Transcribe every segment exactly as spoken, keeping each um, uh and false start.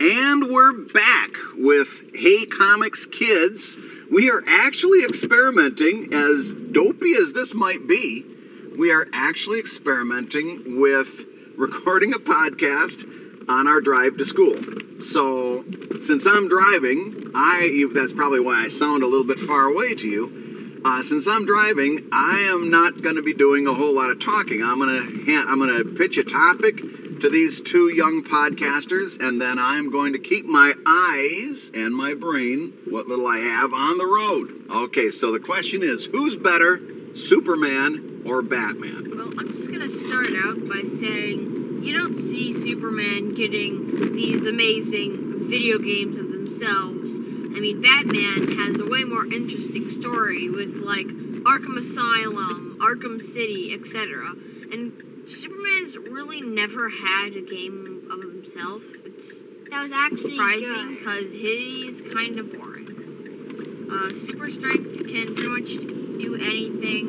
And we're back with Hey Comics Kids. We are actually experimenting, as dopey as this might be, we are actually experimenting with recording a podcast on our drive to school. So, since I'm driving, I that's probably why I sound a little bit far away to you. Uh, since I'm driving, I am not going to be doing a whole lot of talking. I'm going to I'm going to pitch a topic to these two young podcasters, and then I'm going to keep my eyes and my brain, what little I have, on the road. Okay, so the question is, who's better, Superman or Batman? Well, I'm just going to start out by saying you don't see Superman getting these amazing video games of themselves. I mean, Batman has a way more interesting story with, like, Arkham Asylum, Arkham City, et cetera. And Superman's really never had a game of himself. It's that was actually surprising because he's kind of boring. Uh, super strength can pretty much do anything,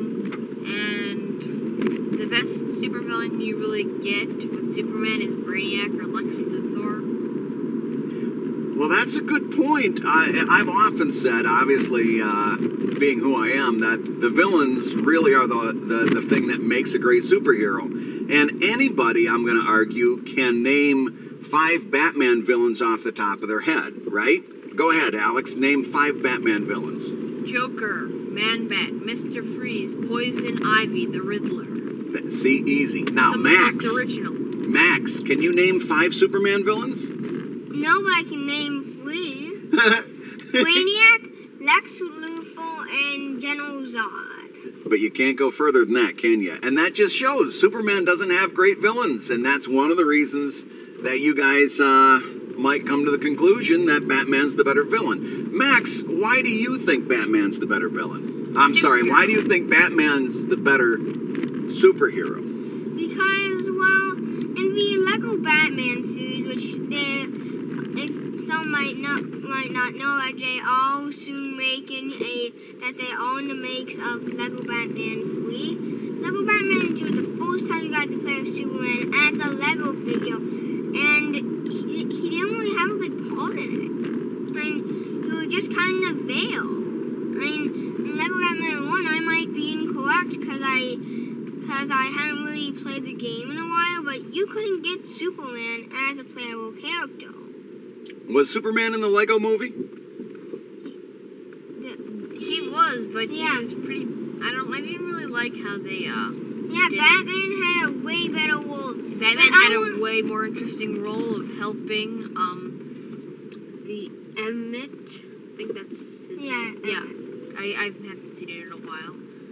and the best supervillain you really get with Superman is Brainiac or Lex Luthor. Well, that's a good point. I, I've often said, obviously, uh, being who I am, that the villains really are the, the, the thing that makes a great superhero. And anybody, I'm going to argue, can name five Batman villains off the top of their head, right? Go ahead, Alex. Name five Batman villains. Joker, Man-Bat, Mister Freeze, Poison Ivy, the Riddler. See, easy. Now, Some Max. of the most original. Max, can you name five Superman villains? No, but I can name three. Brainiac, Lex Luthor, and General Zod. But you can't go further than that, can you? And that just shows Superman doesn't have great villains, and that's one of the reasons that you guys uh, might come to the conclusion that Batman's the better villain. Max, why do you think Batman's the better villain? I'm sorry, why do you think Batman's the better superhero? Because, well, in the Lego Batman series, which they, if some might not might not know, that they all soon making a that they all in the makes of Lego Batman three. Lego Batman two is the first time you got to play with Superman as a Lego figure, and he, he didn't really have a big part in it. I mean, he was just kind of veiled. I mean, in Lego Batman one, I might be incorrect because I because I haven't really played the game in a while, but you couldn't get Superman as a playable character. Was Superman in the Lego movie? He was, but yeah. he was pretty. I don't. I didn't really like how they. Uh, yeah, did Batman it. had a way better role. Batman had a way more interesting role of helping um the Emmett. I think that's his yeah. name. Yeah. I I haven't seen it in a while.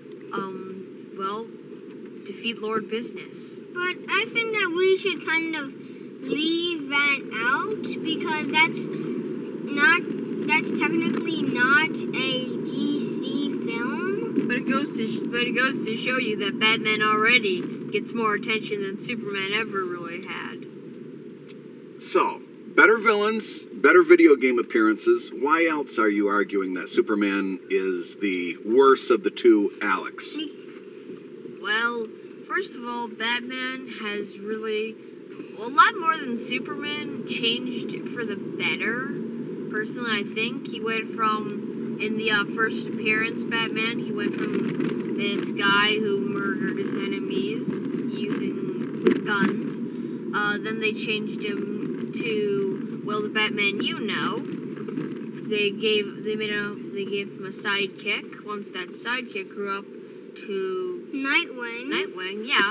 Um. Well, defeat Lord Business. But I think that we should kind of leave that out because that's not that's technically not a D C film. But it goes to but it goes to show you that Batman already gets more attention than Superman ever really had. So, better villains, better video game appearances. Why else are you arguing that Superman is the worst of the two, Alex? Well, first of all, Batman has really, well, a lot more than Superman, changed for the better. Personally, I think he went from, in the uh, first appearance, Batman, he went from this guy who murdered his enemies using guns. Uh, then they changed him to, well, the Batman you know. They gave, they made a, they gave him a sidekick. Once that sidekick grew up to Nightwing. Nightwing, yeah.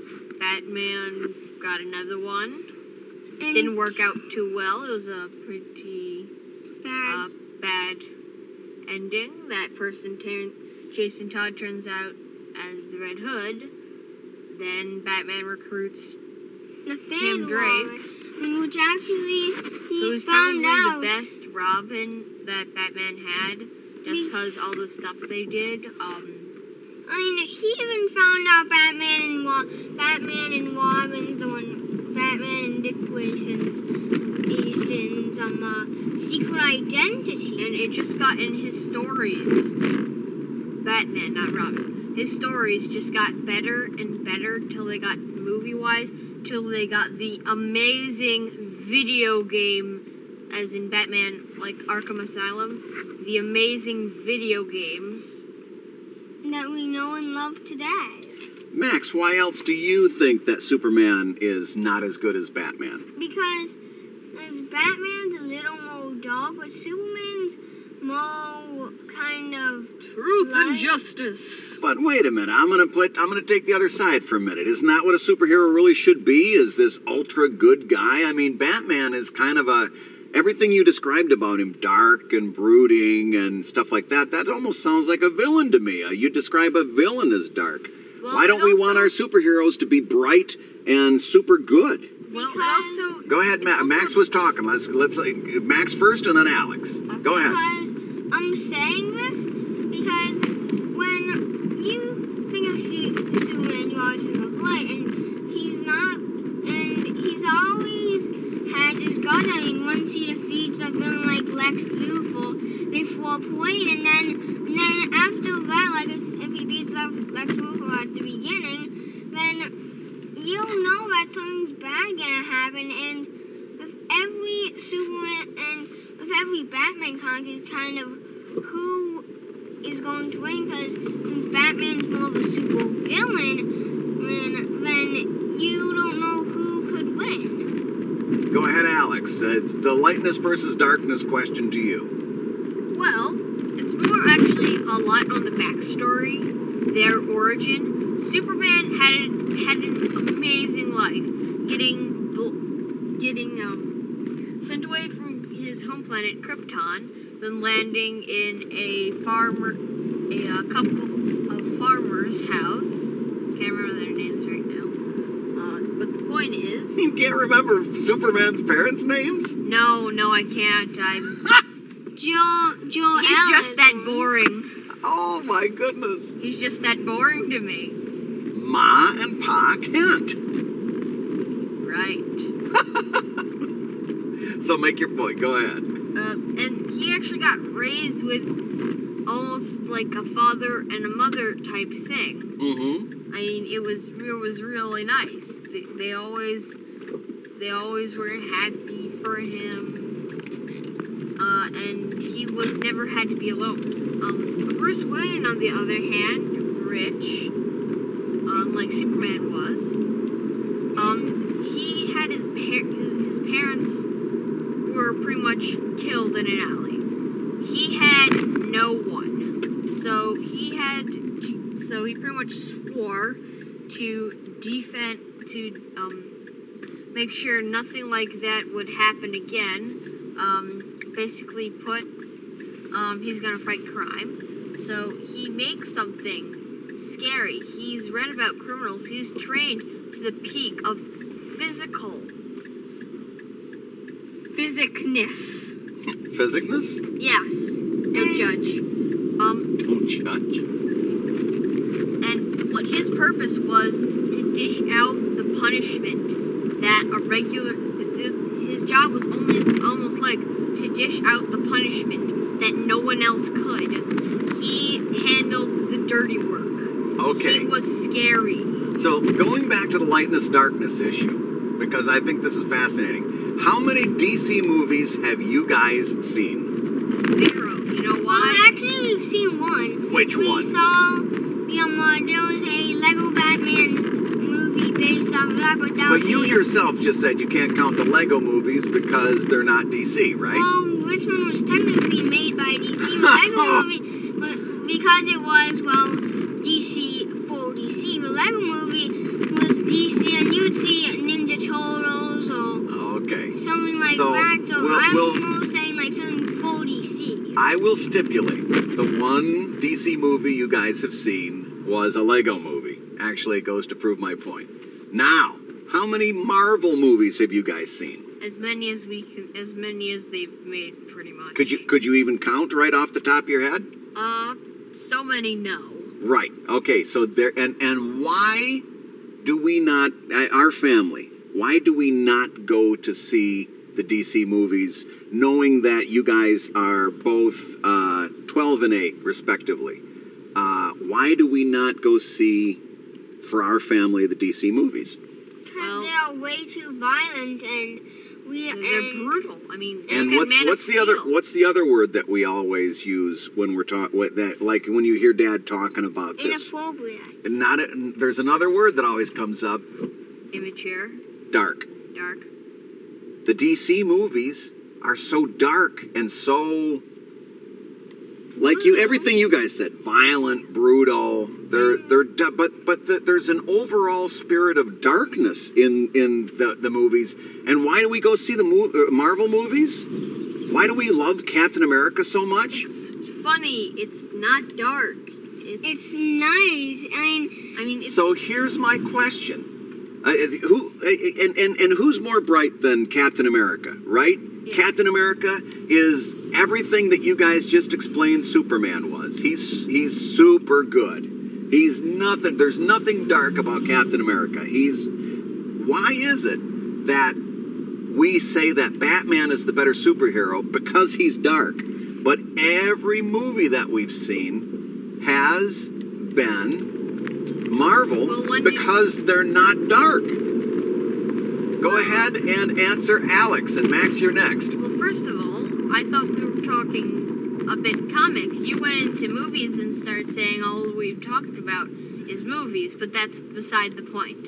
Batman got another one. And Didn't work out too well. It was a pretty bad. uh, bad ending. That person, turn, Jason Todd, turns out as the Red Hood. Then Batman recruits the Tim Drake, one, which actually he who's found probably out. the best Robin that Batman had, just because all the stuff they did. Um, I mean, he even found out Batman and Wa- Batman and Robin's the one, Batman and Dick Grayson's, Grayson's um, uh, secret identity. And it just got in his stories. Batman, not Robin. His stories just got better and better till they got movie-wise, till they got the amazing video game as in Batman, like Arkham Asylum, the amazing video games that we know and love today. Max, why else do you think that Superman is not as good as Batman? Because as Batman's a little more dog, but Superman's more kind of truth and light. justice. But wait a minute, I'm gonna play, I'm gonna take the other side for a minute. Isn't that what a superhero really should be? Is this ultra good guy? I mean, Batman is kind of a everything you described about him, dark and brooding and stuff like that. That almost sounds like a villain to me. Uh, you describe a villain as dark. Well, Why don't it we want our also- superheroes to be bright and super good? Well, it Because- also... Go ahead, Ma- Max was talking. Let's let's uh, Max first and then Alex. Go ahead. Because I'm saying this because when you think of Su- Superman, you always think of light, and he's not, and he's always had his gun. I mean, once he defeats a villain like Lex Luthor, they fall apart, and then, and then after that, like if, if he beats Lex Lex Luthor at the beginning, then you'll know that something's bad gonna happen, and with every Superman and with every Batman comic, it's kind of who is going to win, because since Batman's more of a super villain, then, then you don't know who could win. Go ahead, Alex. Uh, the lightness versus darkness question to you. Well, it's more actually a lot on the backstory, their origin. Superman had had an amazing life, getting bl- getting um sent away from his home planet Krypton, then landing in a farmer, a uh, couple of farmers' house. Can't remember their names right now. Uh, but the point is, You can't remember Superman's parents' names? no, no, I can't. I'm. Joe, Joe He's Allen just is that one. boring. Oh my goodness. He's just that boring to me. Ma and Pa Kent. Right. So make your point. Go ahead. Uh, and he actually got raised with almost like a father and a mother type thing. Mm-hmm. I mean, it was it was really nice. They, they always they always were happy for him, uh, and he was never had to be alone. Um, Bruce Wayne, on the other hand, rich, um, like Superman was. Um, he had his par- his, his parents were pretty much killed in an alley. He had no one, so he had to, so he pretty much swore to defend to um make sure nothing like that would happen again. Um, basically put um he's gonna fight crime, so he makes something scary. He's read about criminals. He's trained to the peak of physical physicness. Physicness? Yes. Don't judge. Um, Don't judge. and what his purpose was to dish out the punishment that a regular. His job was only almost like to dish out the punishment that no one else could. He handled the dirty work. Okay. He was scary. So going back to the lightness darkness issue, because I think this is fascinating. How many D C movies have you guys seen? Zero. You know Well, why? actually, we've seen one. Which we one? saw the um, uh, there was a Lego Batman movie based off of that, but that But was you a, yourself just said you can't count the Lego movies because they're not D C, right? Well, this one was technically made by D C. The Lego movie, was, because it was, well, D C for D C. The Lego movie was D C, and you'd see Ninja Turtles or Okay. something like So, that. So we'll- I'm we'll- more saying like something for D C. I will stipulate the one D C movie you guys have seen was a Lego movie. Actually, it goes to prove my point. Now, how many Marvel movies have you guys seen? As many as we can, as many as they've made, pretty much. Could you could you even count right off the top of your head? Uh, so many no. Right. Okay. So there and and why do we not uh, our family? Why do we not go to see the D C movies, knowing that you guys are both uh, twelve and eight, respectively? Uh, why do we not go see, for our family, the D C movies? Because Well- they are way too violent, and We They're and brutal. I mean, And look at what's Man what's of the other Steel. what's the other word that we always use when we're talking that like when you hear Dad talking about this? inappropriate. And not a, there's another word that always comes up. Immature, Dark. dark. The D C movies are so dark and so like you everything you guys said, violent, brutal. They're they're da- but but the, there's an overall spirit of darkness in in the the movies. And why do we go see the mo- uh, Marvel movies? Why do we love Captain America so much? It's funny. It's not dark. It's, It's nice. I mean, I mean, it's So here's my question: uh, Who uh, and, and and who's more bright than Captain America? Right? Yeah. Captain America is everything that you guys just explained. Superman was. He's he's super good. He's nothing. There's nothing dark about Captain America. He's. Why is it that we say that Batman is the better superhero because he's dark, but every movie that we've seen has been Marvel Well, when did- because they're not dark. Go ahead and answer Alex, and Max, you're next. well. First of all, I thought we were talking a bit comics. You went into movies and started saying all we've talked about is movies, but that's beside the point.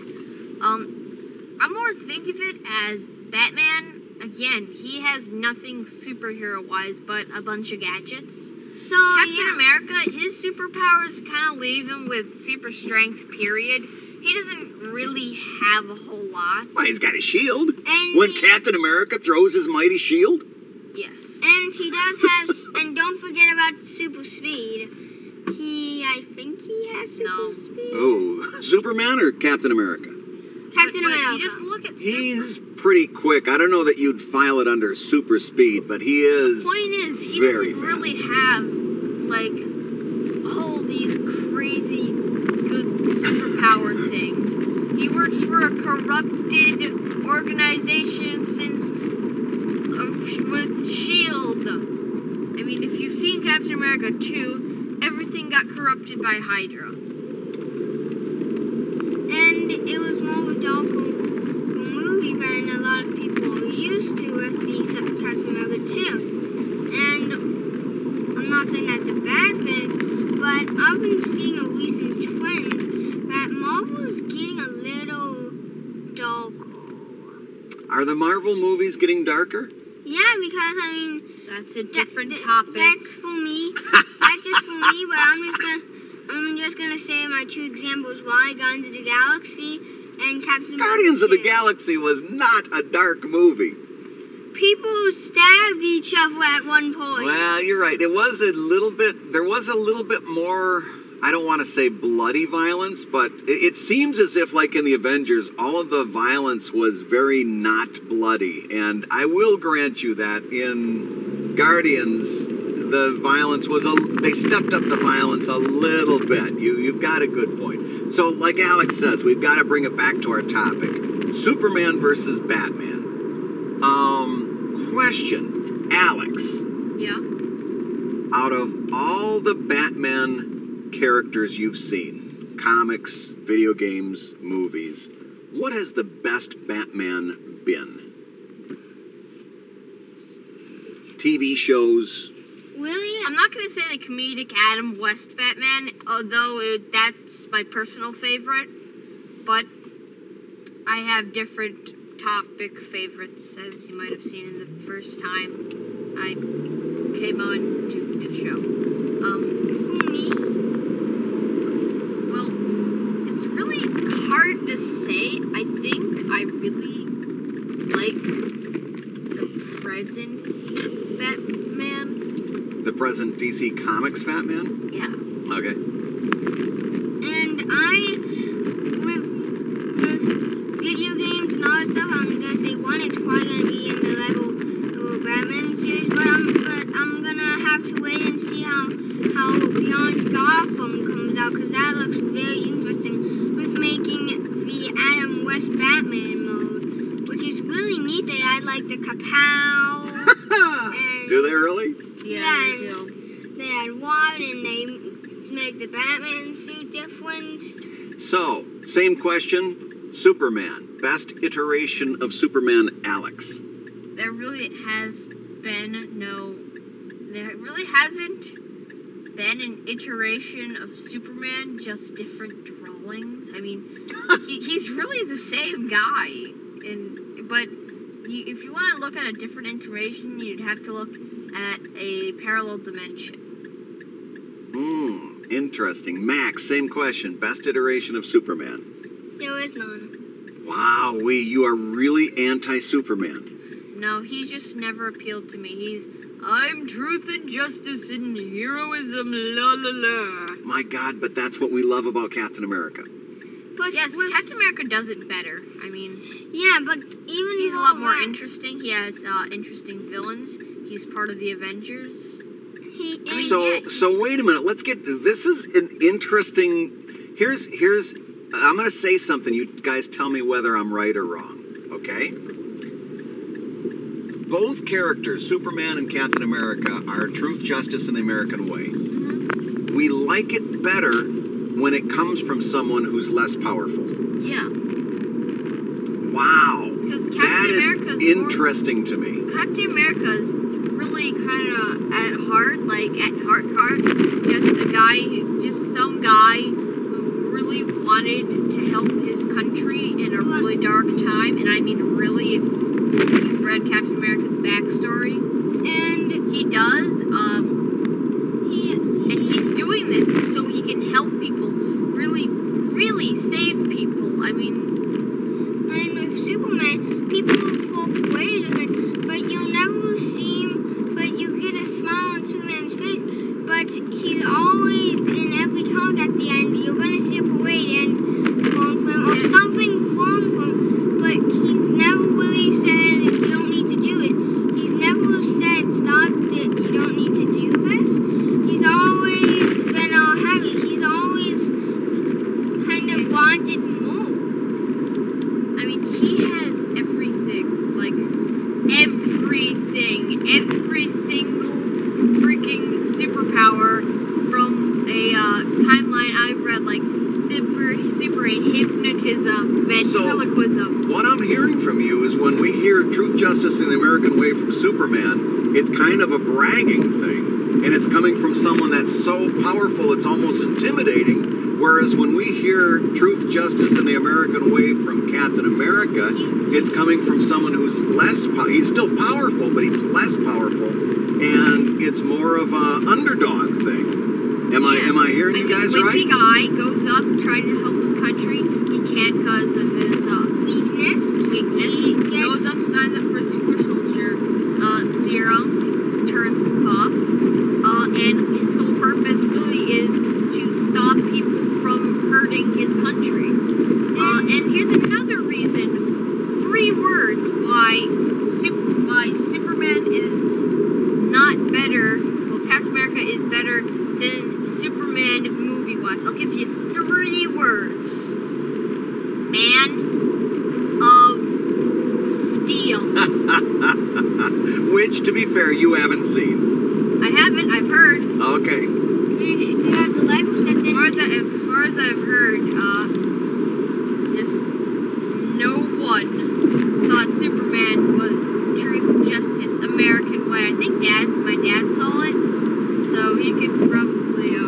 Um, I more think of it as Batman. Again, he has nothing superhero-wise but a bunch of gadgets. so Captain yeah. America, his superpowers kind of leave him with super strength, period. He doesn't really have a whole lot. Well, he's got a shield. And When he- Captain America throws his mighty shield. Yes. And he does have, and don't forget about super speed. He, I think he has super No. speed. Oh, Superman or Captain America? Captain but, but America. you just look at He's pretty quick. I don't know that you'd file it under super speed, but he is. point is, he very doesn't really have, like, all these crazy good superpower things. He works for a corrupted organization since, uh, with SHIELD. I mean, if you've seen Captain America two, everything got corrupted by Hydra. And it was more of a darker movie than a lot of people are used to with the Captain America two. And I'm not saying that's a bad thing, but I've been seeing a recent trend that Marvel is getting a little darker. Are the Marvel movies getting darker? Yeah, because I mean, That's a that- different th- topic. That's for me. That's just for me, but I'm just gonna. I'm just gonna say my two examples: why Guardians of the Galaxy and Captain Guardians of America the two. Galaxy was not a dark movie. People stabbed each other at one point. Well, you're right. It was a little bit. There was a little bit more. I don't want to say bloody violence, but it, it seems as if, like in the Avengers, all of the violence was very not bloody. And I will grant you that in Guardians, the violence was a. They stepped up the violence a little bit. You you've got a good point. So, like Alex says, we've got to bring it back to our topic: Superman versus Batman. Um, question, Alex. Yeah. Out of all the Batman characters you've seen, comics, video games, movies, what has the best Batman been? T V shows. Really? I'm not going to say the comedic Adam West Batman, although it, that's my personal favorite. But I have different topic favorites, as you might have seen in the first time I came on to the show. Um, For me, well, it's really hard to say. I think I really like the present Batman. The present D C Comics Batman? Yeah. Okay. and I, with, with video games and all that stuff, I'm gonna say one, it's probably gonna be in the Lego uh, Batman series, but I'm, but I'm gonna have to wait and see how, how Beyond Gotham comes out, because that looks very interesting with making the Adam West Batman mode, which is really neat. They add like the kapow. And Do they really? Yeah, Yeah, I and do. they add water and they make the Batman suit different. So, same question. Superman. Best iteration of Superman, Alex. there really has been no, there really hasn't been an iteration of Superman, just different drawings. I mean, he, he's really the same guy, and but you, if you want to look at a different iteration, you'd have to look at a parallel dimension. Hmm, interesting. Max, same question. Best iteration of Superman? There is none. Wow, we you are really anti-Superman. No, he just never appealed to me. He's, I'm truth and justice and heroism, la la la. My God, but that's what we love about Captain America. But Yes, with- Captain America does it better. I mean, yeah, but even he's a though lot more that- interesting. He has uh, interesting villains. He's part of the Avengers. He, I mean, So, yeah, so wait a minute. Let's get. This is an interesting. Here's, here's. I'm going to say something. You guys tell me whether I'm right or wrong. Okay. Both characters, Superman and Captain America, are truth, justice, and the American way. Mhm. We like it better when it comes from someone who's less powerful. Yeah. Wow. Because Captain That America's is more- interesting to me. Captain America is really kind of at heart, like at heart, heart, just a guy, who, just some guy who really wanted to help his country in a really dark time. And I mean, really, if you've read Captain America's backstory, and he does. Um, he, and he's doing this so he can help people, really, really save people. I mean, and with Superman, people fall away with it, but you'll never see him, but you get a smile on Superman's face, but he's always in every talk at the end, you're gonna see a parade and falling from him, or something falling from him, but he's never really said you don't need to do this. He's never said stop it, you don't need to do this. He's always been all happy. He's always kind of wanted more. I mean, he has everything, like everything, every single freaking superpower from a uh, timeline I've read, like super, super hypnotism, ventriloquism. What I'm hearing from you is when we hear truth, justice, and the American way from Superman, it's kind of a bragging thing. And it's coming from someone that's so powerful it's almost intimidating. Whereas when we hear truth, justice, and the American way from Captain America, it's coming from someone who's less powerful. He's still powerful, but he's less powerful. And it's more of a underdog thing. Am I Yeah. am I hearing I you mean, guys wimpy right? guy goes up trying to help his country. He can't because of his uh, Weakness. weakness. He gets- Goes up, signs up for super soldier uh, serum, turns buff, uh, and his sole purpose really is to stop people from hurting his country. Uh, and here's another reason, three words why Sup- why Superman is not better. Well, Captain America is better than Superman movie-wise. I'll give you three words. Man of Steel. Which, to be fair, you haven't seen. I haven't. I've heard. Okay. You have the Lego sets As in. far as, I, as far as I've heard, uh, just no one thought Superman was truth, justice, American way. I think Dad, my dad saw it, so he could probably. Uh,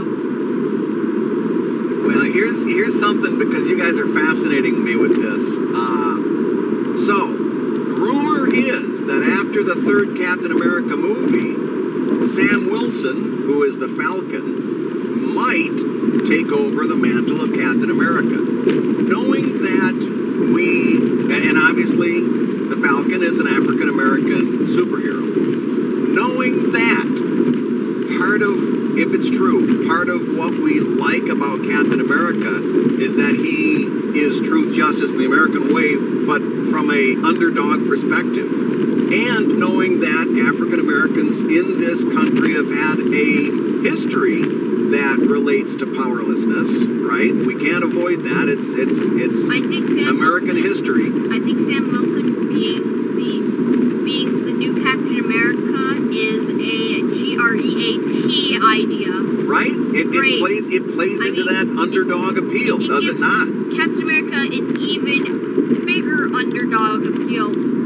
Well, here's here's something because you guys are fascinating me with this. Uh, so, rumor is that after the third Captain America movie, Sam Wilson, who is the Falcon, might take over the mantle of Captain America. Knowing that we, and and obviously the Falcon is an African American superhero. Knowing that, part of, if it's true, part of what we like about Captain America is that he is truth, justice, and the American way, but from a underdog perspective. And knowing that African Americans in this country have had a history that relates to powerlessness, right? We can't avoid that. It's it's it's I think Sam American Wilson, history. I think Sam Wilson being the being the new Captain America is a G R E A T idea. Right? It, it Great. plays it plays I into mean, that underdog appeal, it does it gives not? Captain America an even bigger underdog appeal. People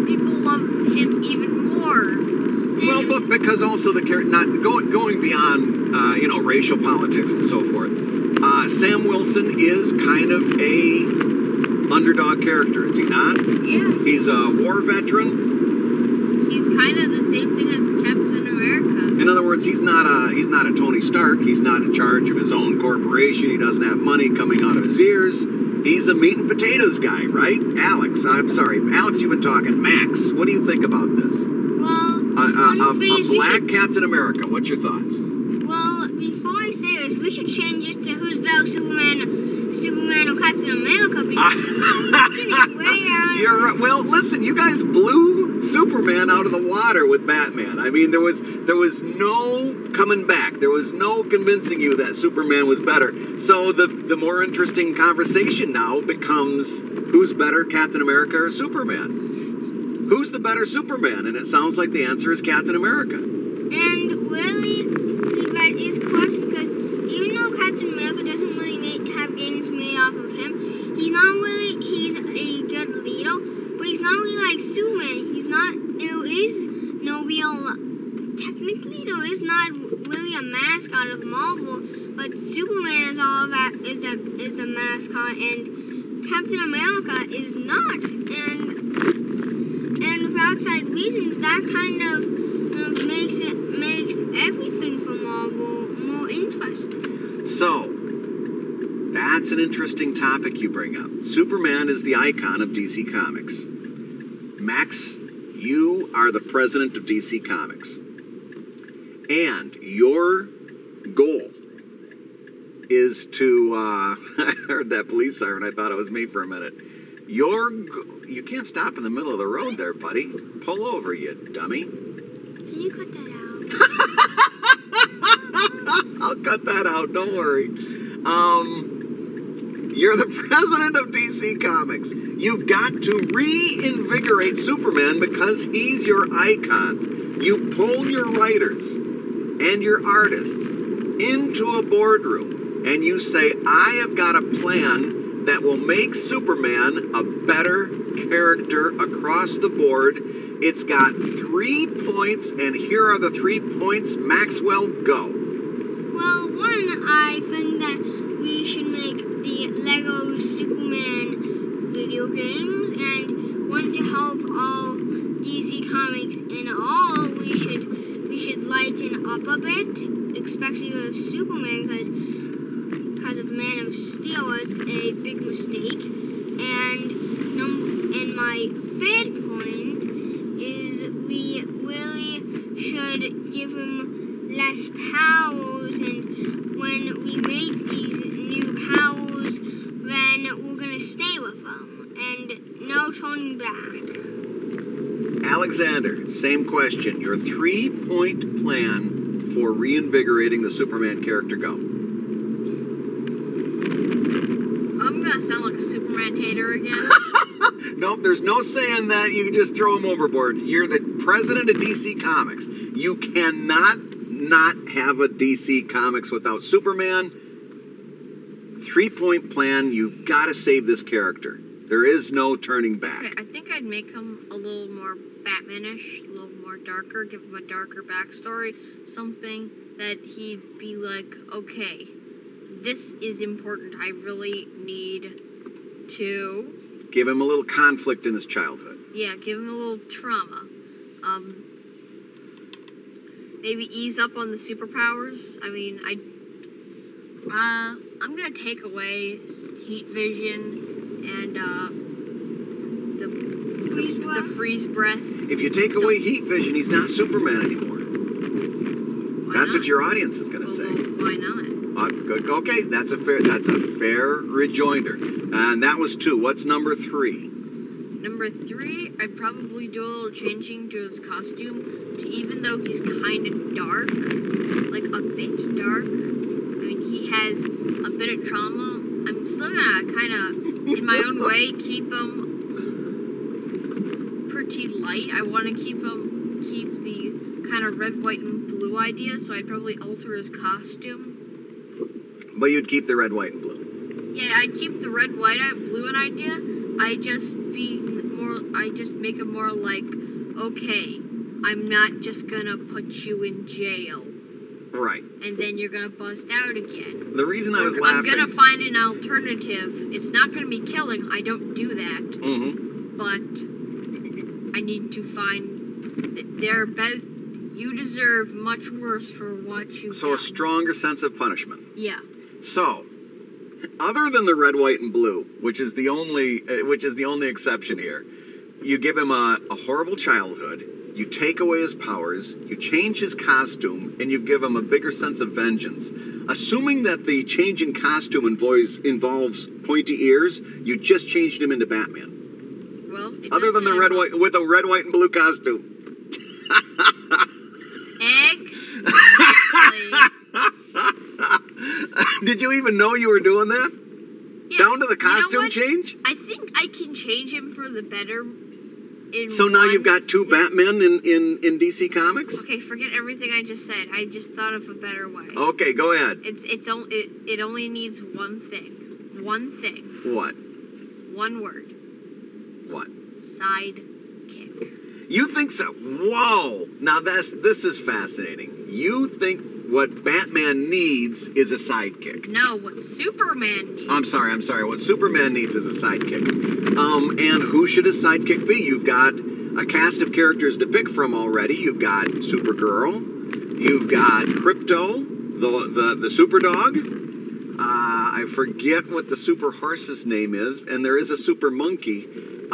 love him even more. Well, but because also the character, not going going beyond, uh, you know, racial politics and so forth. Uh, Sam Wilson is kind of a underdog character, is he not? Yeah. He's a war veteran. He's kind of the same thing as Captain America. In other words, he's not a he's not a Tony Stark. He's not in charge of his own corporation. He doesn't have money coming out of his ears. He's a meat and potatoes guy, right? Alex, I'm sorry, Alex, you've been talking. Max, what do you think about this? Well, A, a, a, on a face, we black should- Captain America. What's your thoughts? Well, before I say this, we should change this to who's better, Superman, Superman or Captain America, because it's getting way out. You're right. Well, listen, you guys blew Superman out of the water with Batman. I mean, there was there was no coming back. There was no convincing you that Superman was better. So the the more interesting conversation now becomes who's better, Captain America or Superman? Who's the better Superman? And it sounds like the answer is Captain America. And really, that is correct, because even though Captain America doesn't really make, have games made off of him, he's not really, he's a good leader, but he's not really like Superman. He's not, there is no real, technically there is not really a mascot of Marvel, but Superman is all that, is the, is the mascot, and Captain America is not. And, and for outside reasons, that kind of uh, makes it, makes everything for Marvel more interesting. So, that's an interesting topic you bring up. Superman is the icon of D C Comics. Max, you are the president of D C Comics. And your goal is to, uh, I heard that police siren, I thought it was me for a minute. Your, go- you can't stop in the middle of the road there, buddy. Pull over, you dummy. Can you cut that out? I'll cut that out, don't worry. Um, you're the president of D C Comics. You've got to reinvigorate Superman because he's your icon. You pull your writers and your artists into a boardroom and you say, I have got a plan that will make Superman a better character across the board. It's got three points, and here are the three points. Maxwell, go. Well, one, I think that we should make the Lego Superman video games, and one to help all D C Comics in all, we should we should lighten up a bit, especially with Superman, because because of Man of Steel was a big mistake. And num- and my third point is we really should give him less powers, and when we make these new powers, then we're gonna stay with them, and no turning back. Alexander, same question. Your three-point plan for reinvigorating the Superman character, go. I'm gonna sound like a Superman hater again. Nope, there's no saying that. You can just throw him overboard. You're the president of D C Comics. You cannot not have a D C Comics without Superman. Three-point plan. You've got to save this character. There is no turning back. Okay, I think I'd make him a little more Batmanish, a little more darker, give him a darker backstory, something that he'd be like, okay, this is important. I really need to, Give him a little conflict in his childhood. yeah, give him a little trauma. Um, maybe ease up on the superpowers. I mean, I, uh, I'm gonna take away heat vision and uh, the Freeze the, breath? the freeze breath. If you take away heat vision, he's not Superman anymore. Why That's not? what your audience is going to Well, say. well, why not? Uh, good. Okay, that's a fair. That's a fair rejoinder. And that was two. What's number three? Number three, I'd probably do a little changing to his costume to, even though he's kind of dark, like a bit dark. I mean, he has a bit of trauma. I'm still gonna kind of, in my own way, keep him pretty light. I want to keep him, keep the kind of red, white, and blue idea, so I'd probably alter his costume. But you'd keep the red, white, and blue. Yeah, I'd keep the red, white, and blue an idea. I just be more. I just make him more like okay, I'm not just gonna put you in jail. Right. And then you're gonna bust out again. The reason I was I'm laughing... gonna find an alternative. It's not gonna be killing. I don't do that. Mm-hmm. But I need to find... They're better... You deserve much worse for what you've So a done. stronger sense of punishment. Yeah. So, other than the red, white, and blue, which is the only, uh, which is the only exception here, you give him a, a horrible childhood, you take away his powers, you change his costume, and you give him a bigger sense of vengeance. Assuming that the change in costume involves, involves pointy ears, you just changed him into Batman. Well, it Other than the doesn't red, involve- white, with a red, white, and blue costume. Egg. Did you even know you were doing that? Yeah. Down to the You know costume what? change? I think I can change him for the better. In So now one you've got two sit. Batmen in, in, in D C Comics? Okay, forget everything I just said. I just thought of a better way. Okay, go ahead. It's it's only it, it only needs one thing. One thing. What? One word. What? Sidekick. You think so? Whoa! Now that's this is fascinating. You think what Batman needs is a sidekick. No, what Superman needs. I'm sorry, I'm sorry. What Superman needs is a sidekick. Um, and who should his sidekick be? You've got a cast of characters to pick from already. You've got Supergirl. You've got Crypto, the the, the super dog. Uh, I forget what the super horse's name is, and there is a super monkey.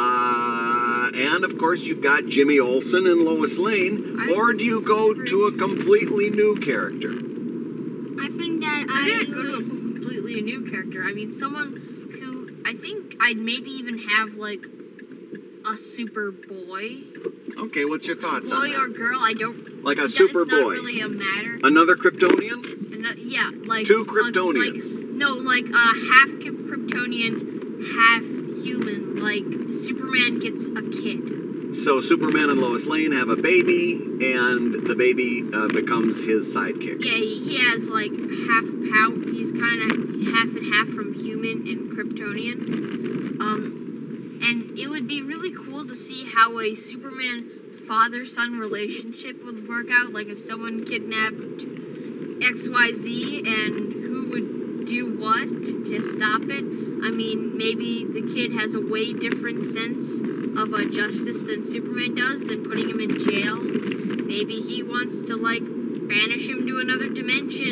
Uh, and of course you've got Jimmy Olsen and Lois Lane. I Or do you go to a completely new character? I think that I'm I gonna go to a completely new character. I mean, someone who I think I'd maybe even have like a super boy. Okay, what's your thoughts on Boy that? or girl, I don't. Like a that- super it's not boy. really a matter. Another Kryptonian? And, uh, yeah, like Two uh, Kryptonians. like, no, like uh, half Kip- Kryptonian, half human. Like Superman gets a kid. So Superman and Lois Lane have a baby, and the baby uh, becomes his sidekick. Yeah, he, he has like half pow. He's kind of half and half from human and Kryptonian. Um, and it would be really cool to see how a Superman father-son relationship would work out. Like if someone kidnapped X Y Z, and who would do what to stop it. I mean, maybe the kid has a way different sense of uh, justice than Superman does, than putting him in jail. Maybe he wants to, like, banish him to another dimension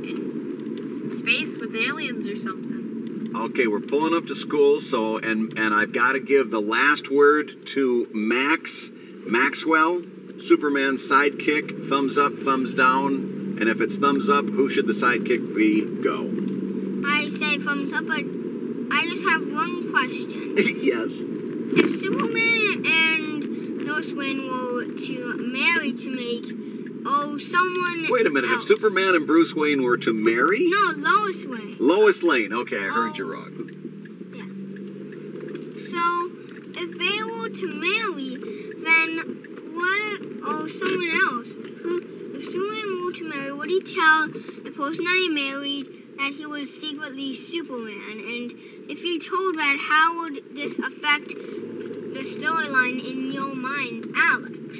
in space with aliens or something. Okay, we're pulling up to school, so and and I've got to give the last word to Max Maxwell, Superman's sidekick. Thumbs up, thumbs down, and if it's thumbs up, who should the sidekick be? Go. I say thumbs up, but I just have one question. Yes. If Superman and Lois Lane were to marry to make, oh, someone Wait a minute. else. If Superman and Bruce Wayne were to marry? No, Lois Lane. Lois Lane. Okay, I heard Oh. you wrong. Yeah. So, if they were to marry, then what if, oh, someone else, who, if Superman were to marry, would he tell the person that he married that he was secretly Superman? And if he told that, how would this affect the storyline in your mind, Alex?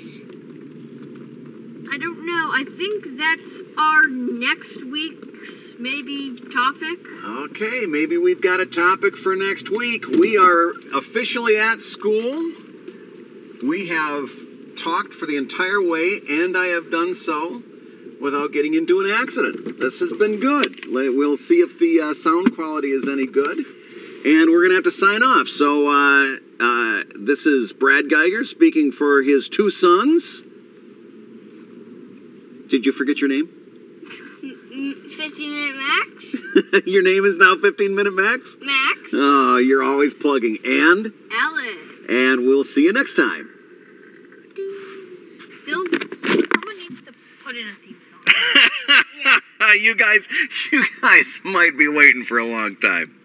I don't know. I think that's our next week's maybe topic. Okay, maybe we've got a topic for next week. We are officially at school. We have talked for the entire way, and I have done so without getting into an accident. This has been good. We'll see if the uh, sound quality is any good. And we're going to have to sign off. So uh, uh, this is Brad Geiger speaking for his two sons. Did you forget your name? fifteen Minute Max? Your name is now fifteen Minute Max? Max? Oh, you're always plugging. And? Alice. And we'll see you next time. Still, someone needs to put in a theme song. You guys, you guys might be waiting for a long time.